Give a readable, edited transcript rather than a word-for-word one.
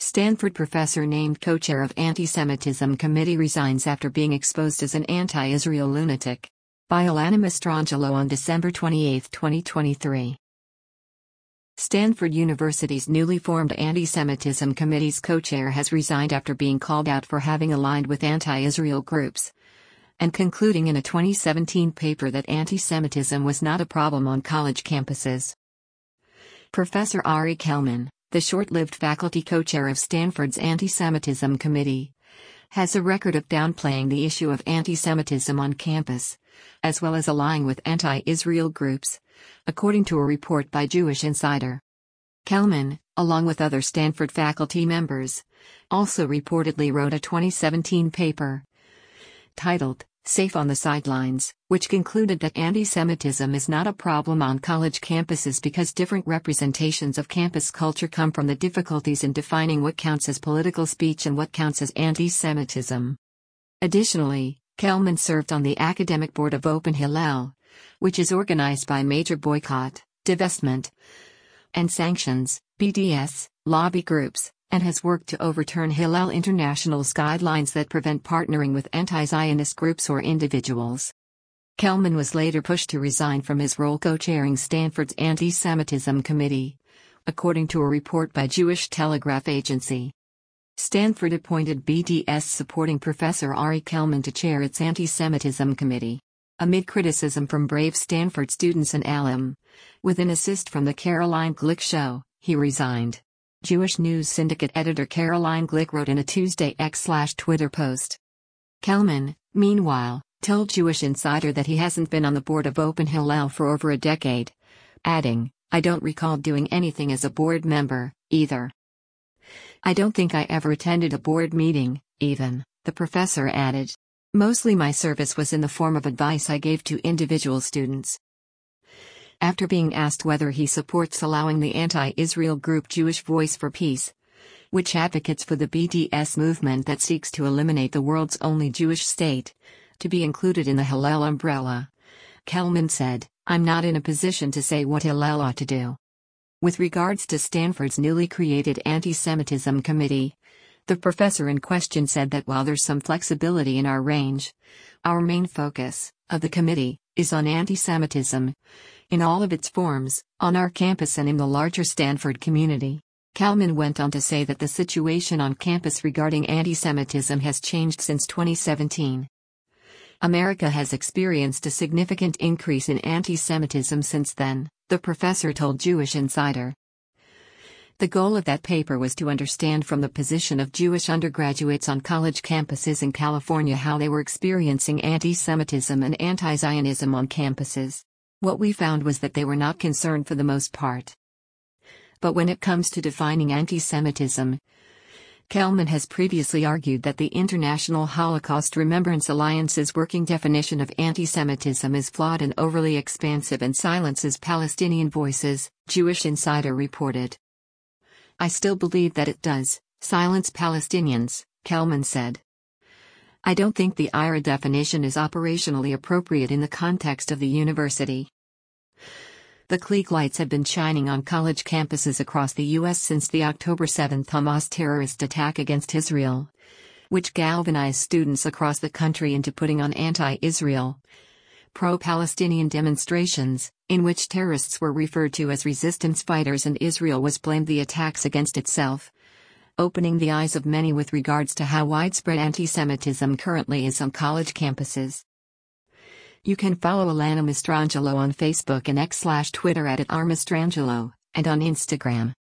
Stanford professor named co-chair of Anti-Semitism Committee resigns after being exposed as an anti-Israel lunatic. By Alana Mastrangelo on December 28, 2023. Stanford University's newly formed Anti-Semitism Committee's co-chair has resigned after being called out for having aligned with anti-Israel groups, and concluding in a 2017 paper that anti-Semitism was not a problem on college campuses. Professor Ari Kelman, the short-lived faculty co-chair of Stanford's Anti-Semitism Committee, has a record of downplaying the issue of anti-Semitism on campus, as well as allying with anti-Israel groups, according to a report by Jewish Insider. Kelman, along with other Stanford faculty members, also reportedly wrote a 2017 paper titled, Safe on the Sidelines, which concluded that anti-Semitism is not a problem on college campuses because different representations of campus culture come from the difficulties in defining what counts as political speech and what counts as anti-Semitism. Additionally, Kelman served on the academic board of Open Hillel, which is organized by major boycott, divestment, and sanctions (BDS) lobby groups, and has worked to overturn Hillel International's guidelines that prevent partnering with anti-Zionist groups or individuals. Kelman was later pushed to resign from his role co-chairing Stanford's Anti-Semitism Committee, according to a report by Jewish Telegraph Agency. Stanford appointed BDS-supporting Professor Ari Kelman to chair its Anti-Semitism Committee, amid criticism from brave Stanford students and alum. With an assist from the Caroline Glick Show, he resigned. Jewish News Syndicate editor Caroline Glick wrote in a Tuesday X/Twitter post. Kelman, meanwhile, told Jewish Insider that he hasn't been on the board of Open Hillel for over a decade, adding, "I don't recall doing anything as a board member, either. I don't think I ever attended a board meeting, even," the professor added. "Mostly my service was in the form of advice I gave to individual students." After being asked whether he supports allowing the anti-Israel group Jewish Voice for Peace, which advocates for the BDS movement that seeks to eliminate the world's only Jewish state, to be included in the Hillel umbrella, Kelman said, "I'm not in a position to say what Hillel ought to do." With regards to Stanford's newly created Anti-Semitism Committee, the professor in question said that while there's some flexibility in our range, our main focus, of the committee, is on anti-Semitism, in all of its forms, on our campus and in the larger Stanford community. Kelman went on to say that the situation on campus regarding anti-Semitism has changed since 2017. America has experienced a significant increase in anti-Semitism since then, the professor told Jewish Insider. The goal of that paper was to understand from the position of Jewish undergraduates on college campuses in California how they were experiencing anti-Semitism and anti-Zionism on campuses. What we found was that they were not concerned for the most part. But when it comes to defining anti-Semitism, Kelman has previously argued that the International Holocaust Remembrance Alliance's working definition of anti-Semitism is flawed and overly expansive and silences Palestinian voices, Jewish Insider reported. "I still believe that it does silence Palestinians," Kelman said. "I don't think the IRA definition is operationally appropriate in the context of the university." The Klieg lights have been shining on college campuses across the U.S. since the October 7 Hamas terrorist attack against Israel, which galvanized students across the country into putting on anti-Israel, pro-Palestinian demonstrations, in which terrorists were referred to as resistance fighters and Israel was blamed the attacks against itself, opening the eyes of many with regards to how widespread anti-Semitism currently is on college campuses. You can follow Alana Mastrangelo on Facebook and X/Twitter at @rmastrangelo, and on Instagram.